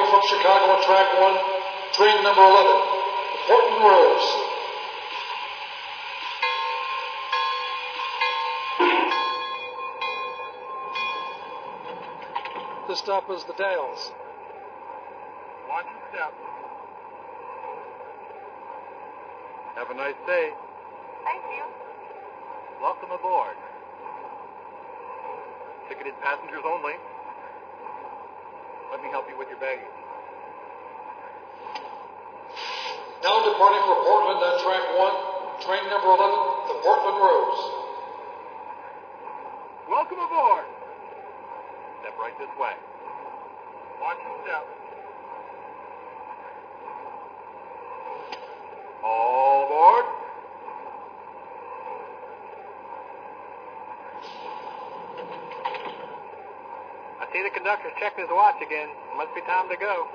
departing from Chicago on track 1, train number 11, the Portland Rose. This stop is the Dalles. Watch your step. Have a nice day. Thank you. Welcome aboard. Ticketed passengers only. Let me help you with your baggage. Now departing for Portland on track 1, train number 11, the Portland Rose. Welcome aboard. Step right this way. Watch your step. All aboard. I see the conductor's checking his watch again. It must be time to go.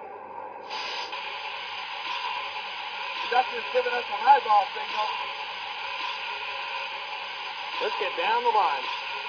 Conductor's giving us a highball signal. Let's get down the line.